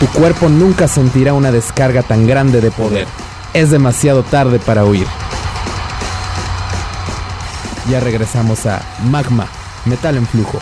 Tu cuerpo nunca sentirá una descarga tan grande de poder. Es demasiado tarde para huir. Ya regresamos a Magma, Metal en Flujo.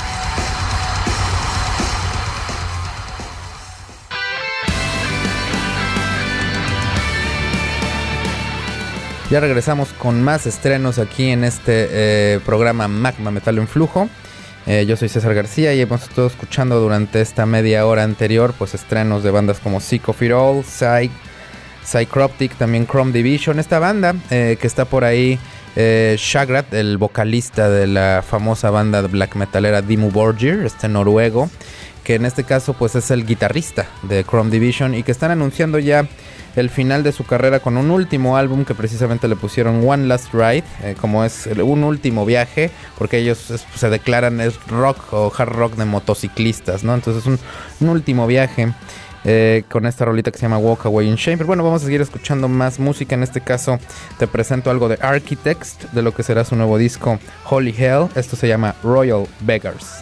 Ya regresamos con más estrenos aquí en este programa Magma Metal en Flujo. Yo soy César García y hemos estado escuchando durante esta media hora anterior pues estrenos de bandas como Sick of It All, Psychroptic, también Chrome Division. Esta banda que está por ahí, Shagrat, el vocalista de la famosa banda black metalera Dimmu Borgir, noruego, que en este caso pues es el guitarrista de Chrome Division y que están anunciando ya el final de su carrera con un último álbum que precisamente le pusieron One Last Ride, como es un último viaje, porque ellos se declaran es rock o hard rock de motociclistas, ¿no? Entonces es un último viaje con esta rolita que se llama Walk Away in Shame. Pero bueno, vamos a seguir escuchando más música. En este caso te presento algo de Architects, de lo que será su nuevo disco Holy Hell. Esto se llama Royal Beggars.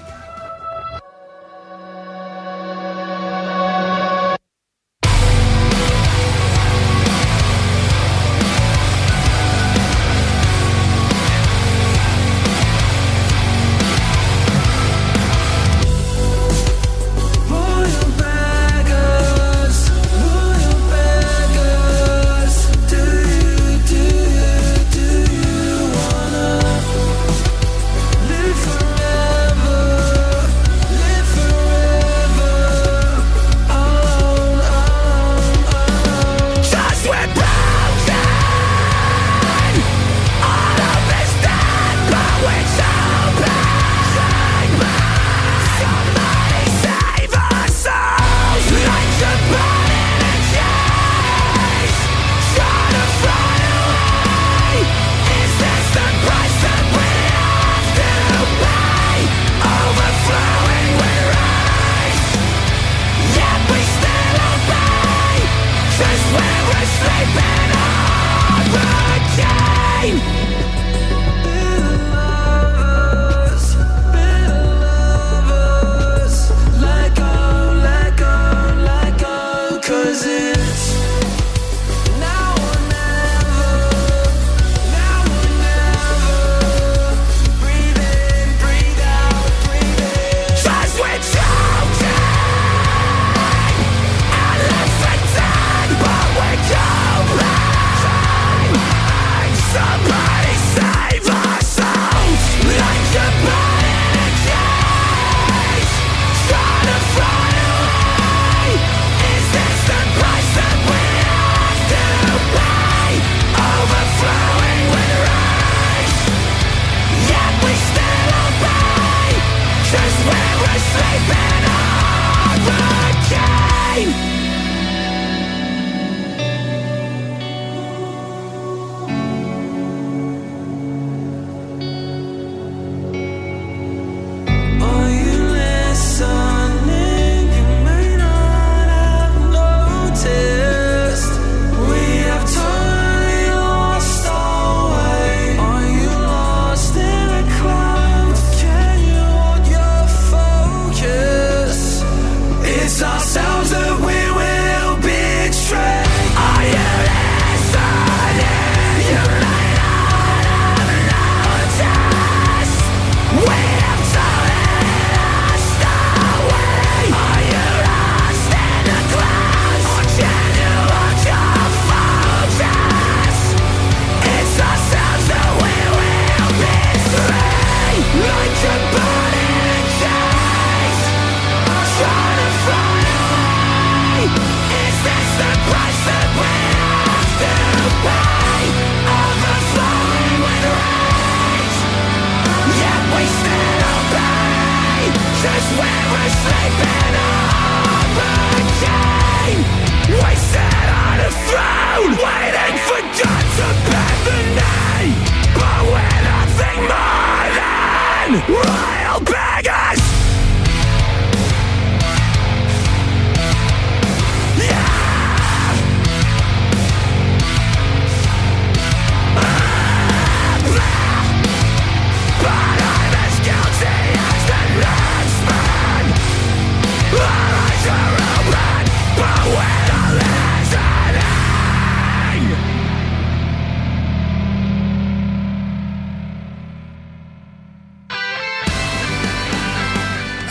Royal beggars! Eyes are open.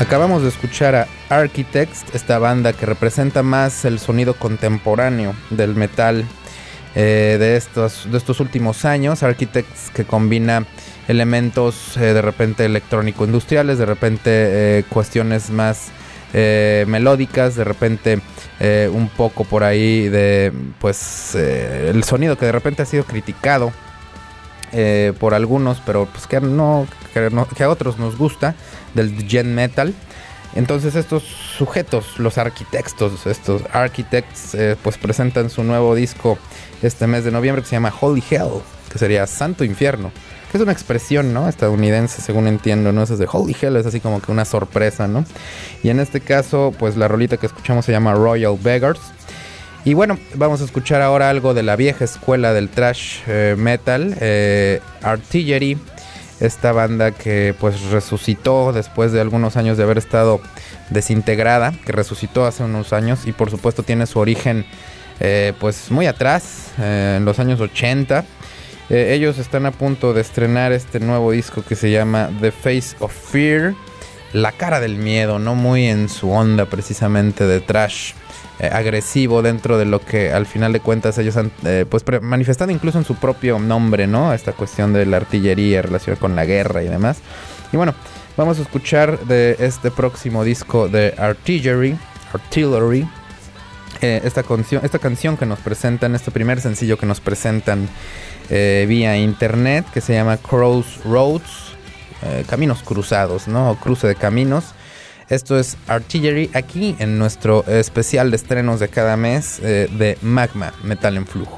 Acabamos de escuchar a Architects, esta banda que representa más el sonido contemporáneo del metal de estos últimos años. Architects, que combina elementos de repente electrónico-industriales, de repente cuestiones más melódicas, de repente un poco por ahí de pues el sonido que de repente ha sido criticado por algunos, pero pues que a otros nos gusta, del gen metal. Entonces estos sujetos, los arquitectos, estos Architects, pues presentan su nuevo disco este mes de noviembre, que se llama Holy Hell, que sería Santo Infierno, que es una expresión, ¿no?, estadounidense, según entiendo, ¿no? Eso es de Holy Hell, es así como que una sorpresa, ¿no? Y en este caso, pues la rolita que escuchamos se llama Royal Beggars. Y bueno, vamos a escuchar ahora algo de la vieja escuela del thrash metal, Artillery, esta banda que pues resucitó después de algunos años de haber estado desintegrada, que resucitó hace unos años y por supuesto tiene su origen pues muy atrás, en los años 80. Ellos están a punto de estrenar este nuevo disco que se llama The Face of Fear, la cara del miedo, no muy en su onda precisamente de thrash agresivo, dentro de lo que al final de cuentas ellos han pues manifestado incluso en su propio nombre, ¿no? Esta cuestión de la artillería relacionada con la guerra y demás. Y bueno, vamos a escuchar de este próximo disco de Artillery, esta canción que nos presentan, este primer sencillo que nos presentan vía internet, que se llama Crossroads, caminos cruzados, ¿no? O cruce de caminos. Esto es Artillery, aquí en nuestro especial de estrenos de cada mes de Magma Metal en Flujo.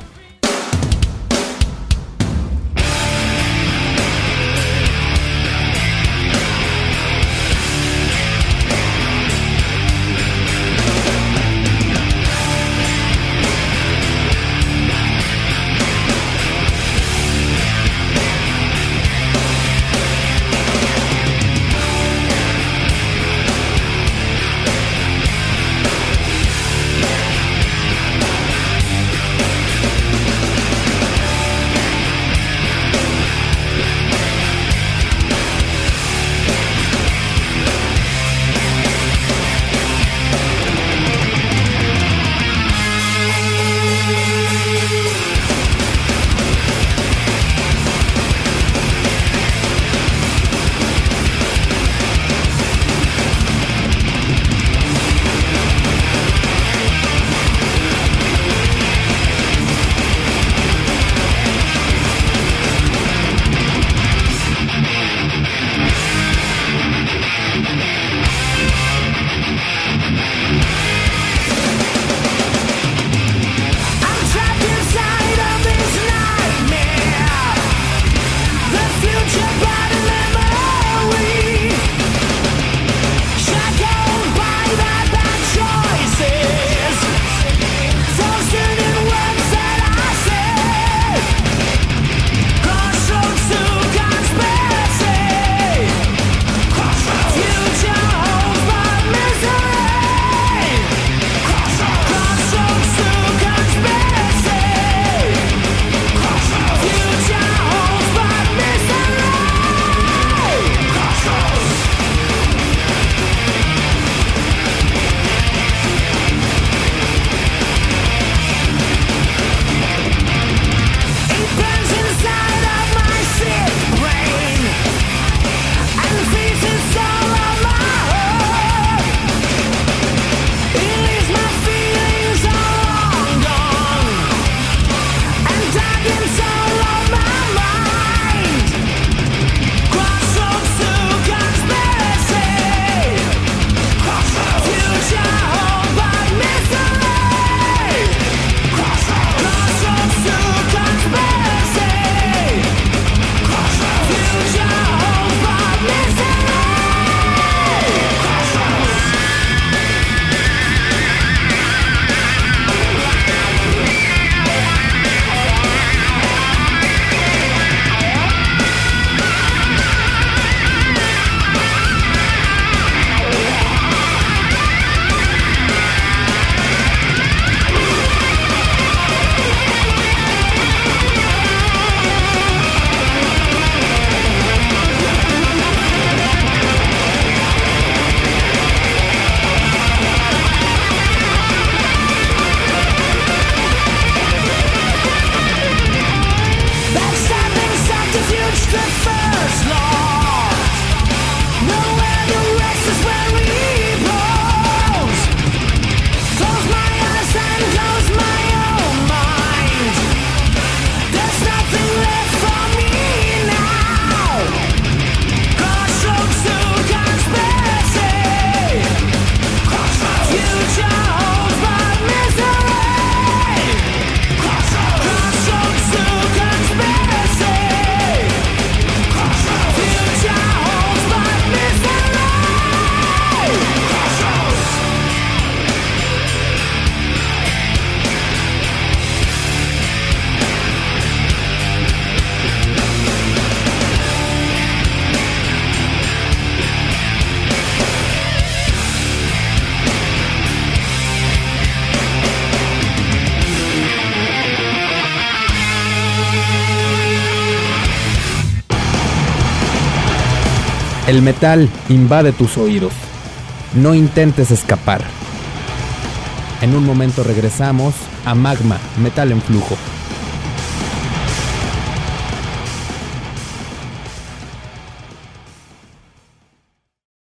El metal invade tus oídos. No intentes escapar. En un momento regresamos a Magma, Metal en Flujo.